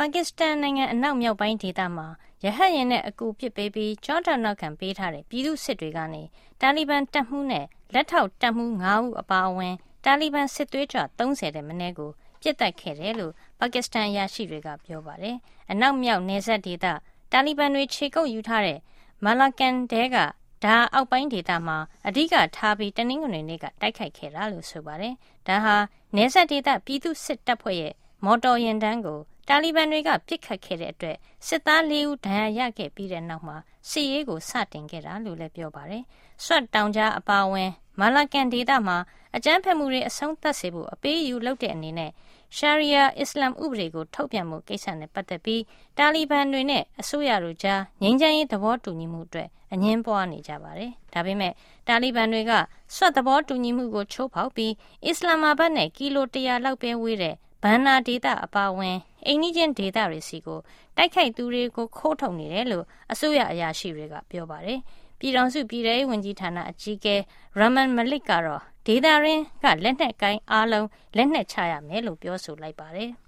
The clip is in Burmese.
ပါကစ္စတန်နိုင်ငံအနောက်မြောက်ပိုင်းဒေသမှာရဟတ်ယာဉ်နဲ့အကူပစ်ပေးပြီးကြောထောက်နောက်ခံပေးထားတဲ့ပြည်သူစစ်တွေကနေတာလီဘန်တပ်မှုနဲ့လက်ထောက်တပ်မှု9ဦးအပါအဝင်တာလီဘန်စစ်သွေးကြွ30တဲ့မနည်းကိုပြစ်တက်ခဲ့တယ်လို့ပါကစ္စတန်အရာရှိတွေကပြောပါတယ်။အနောက်မြောက်နယ်စပ်ဒေသတာလီဘန်တွေခြေကုပ်ယူထားတဲ့မာလာကန်တဲကဒါအောက်ပိုင်းဒေသမှာအဓိကထားပြီးတနင်္ဂနွေနေ့ကတိုက်ခိုက်ခဲ့တာလို့ဆိုပါတယ်။ဒါဟာနယ်စပ်ဒေသပြည်သူစစ်တပ်ဖွဲ့ရဲ့မော်တော်ယာဉ်တန်းကိုတာလီဘန်တွေကပစ်ခတ်ခဲ့တဲ့အတွက်စစ်သား4ဦးဒဏ်ရာရခဲ့ပြီးတဲ့နောက်မှာစစ်ရေးကိုစတင်ခဲ့တာလို့လည်းပြောပါတယ်။ဆွတ်တောင်ကြားအပါအဝင်မာလာကန်ဒေသမှာအကြမ်းဖက်မှုတွေအဆုံးသတ်စေဖို့အပေးအယူလုပ်တဲ့အနေနဲ့ရှာရီယာအစ္စလာမ်ဥပဒေကိုထုတ်ပြန်မှုကိစ္စနဲ့ပတ်သက်ပြီးတာလီဘန်တွေနဲ့အစိုးရတို့ကြားငြိမ်းချမ်းရေးသဘောတူညီမှုအတွက်အငြင်းပွားနေကြပါတယ်။ဒါပေမဲ့တာလီဘန်တွေကဆွတ်သဘောတူညီမှုကိုချိုးဖောက်ပြီးအစ္စလာမာဘတ်နဲ့ကီလို100လောက်ပဲဝေးတဲ့ဘန်နာဒေသအပါအဝင်အိမ်နီးချင်းဒေသတွေစီကိုတိုက်ခိုက်သူတွေကိုခိုးထုတ်နေတယ်လို့အစိုးရအရာရှိတွေကပြောပါတယ်။ပြည်ထောင်စုပြည်ထရေးဝန်ကြီးဌာနအကြီးအကဲရမန်မလစ်ကတော့ဒေသရင်းကလက်နက်ကိုင်းအားလုံးလက်နက်ချရမယ်လို့ပြောဆိုလိုက်ပါတယ်။